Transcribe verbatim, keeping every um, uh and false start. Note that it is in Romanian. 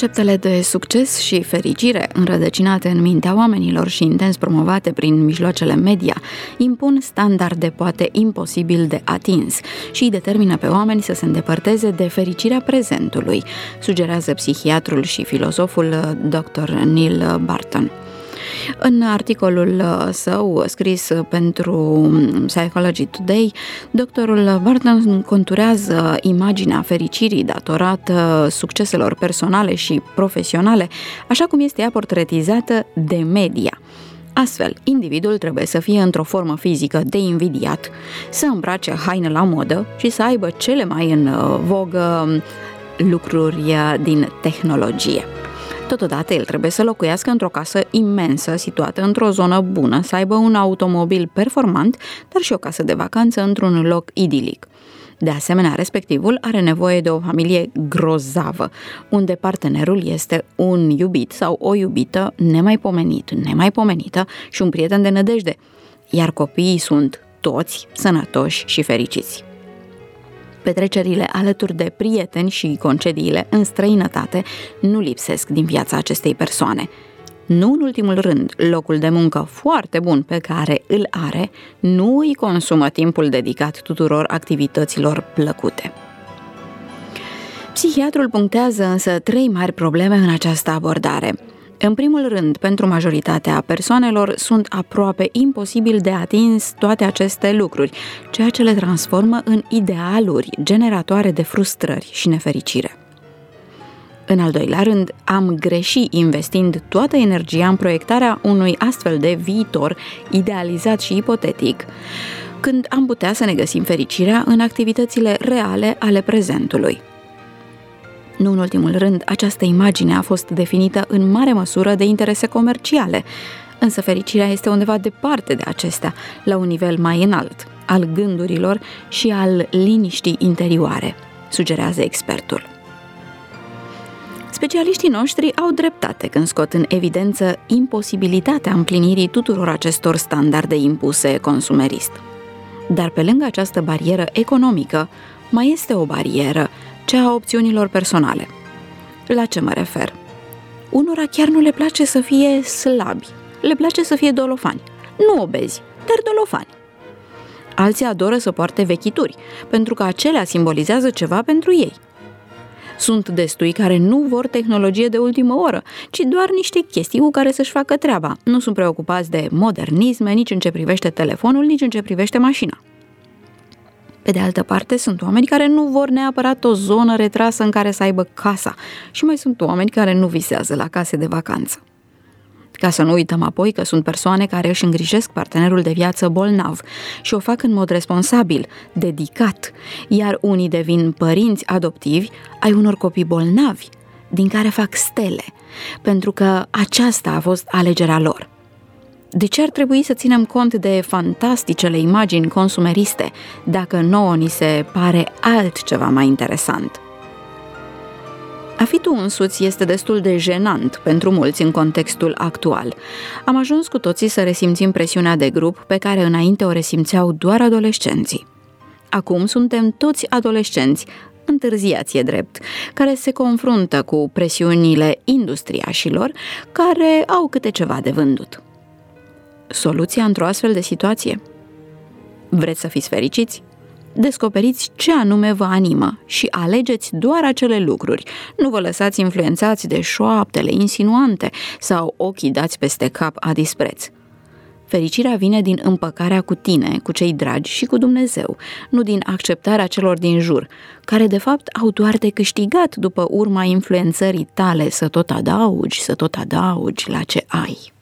Conceptele de succes și fericire, înrădăcinate în mintea oamenilor și intens promovate prin mijloacele media, impun standarde poate imposibil de atins și îi determină pe oameni să se îndepărteze de fericirea prezentului, sugerează psihiatrul și filozoful doctor Neil Barton. În articolul său scris pentru Psychology Today, doctorul Barton conturează imaginea fericirii datorată succeselor personale și profesionale, așa cum este ea portretizată de media. Astfel, individul trebuie să fie într-o formă fizică de invidiat, să îmbrace haine la modă și să aibă cele mai în vogă lucruri din tehnologie. Totodată, el trebuie să locuiască într-o casă imensă, situată într-o zonă bună, să aibă un automobil performant, dar și o casă de vacanță într-un loc idilic. De asemenea, respectivul are nevoie de o familie grozavă, unde partenerul este un iubit sau o iubită nemaipomenit, nemaipomenită și un prieten de nădejde, iar copiii sunt toți sănătoși și fericiți. Petrecerile alături de prieteni și concediile în străinătate nu lipsesc din viața acestei persoane. Nu în ultimul rând, locul de muncă foarte bun pe care îl are nu îi consumă timpul dedicat tuturor activităților plăcute. Psihiatrul punctează însă trei mari probleme în această abordare. În primul rând, pentru majoritatea persoanelor sunt aproape imposibil de atins toate aceste lucruri, ceea ce le transformă în idealuri generatoare de frustrări și nefericire. În al doilea rând, am greșit investind toată energia în proiectarea unui astfel de viitor idealizat și ipotetic, când am putea să ne găsim fericirea în activitățile reale ale prezentului. Nu în ultimul rând, această imagine a fost definită în mare măsură de interese comerciale, însă fericirea este undeva departe de acestea, la un nivel mai înalt, al gândurilor și al liniștii interioare, sugerează expertul. Specialiștii noștri au dreptate când scot în evidență imposibilitatea împlinirii tuturor acestor standarde impuse consumerist. Dar pe lângă această barieră economică, mai este o barieră, cea a opțiunilor personale. La ce mă refer? Unora chiar nu le place să fie slabi, le place să fie dolofani, nu obezi, dar dolofani. Alții adoră să poarte vechituri, pentru că acelea simbolizează ceva pentru ei. Sunt destui care nu vor tehnologie de ultimă oră, ci doar niște chestii cu care să-și facă treaba. Nu sunt preocupați de modernisme, nici în ce privește telefonul, nici în ce privește mașina. Pe de altă parte, sunt oameni care nu vor neapărat o zonă retrasă în care să aibă casa și mai sunt oameni care nu visează la case de vacanță. Ca să nu uităm apoi că sunt persoane care își îngrijesc partenerul de viață bolnav și o fac în mod responsabil, dedicat, iar unii devin părinți adoptivi ai unor copii bolnavi, din care fac stele, pentru că aceasta a fost alegerea lor. De ce ar trebui să ținem cont de fantasticele imagini consumeriste dacă nouă ni se pare altceva mai interesant? A fi tu însuți este destul de jenant pentru mulți în contextul actual. Am ajuns cu toții să resimțim presiunea de grup pe care înainte o resimțeau doar adolescenții. Acum suntem toți adolescenți, întârziați e drept, care se confruntă cu presiunile industriașilor care au câte ceva de vândut. Soluția într-o astfel de situație? Vreți să fiți fericiți? Descoperiți ce anume vă animă și alegeți doar acele lucruri. Nu vă lăsați influențați de șoaptele insinuante sau ochii dați peste cap a dispreț. Fericirea vine din împăcarea cu tine, cu cei dragi și cu Dumnezeu, nu din acceptarea celor din jur, care de fapt au doar de câștigat după urma influențării tale să tot adaugi, să tot adaugi la ce ai.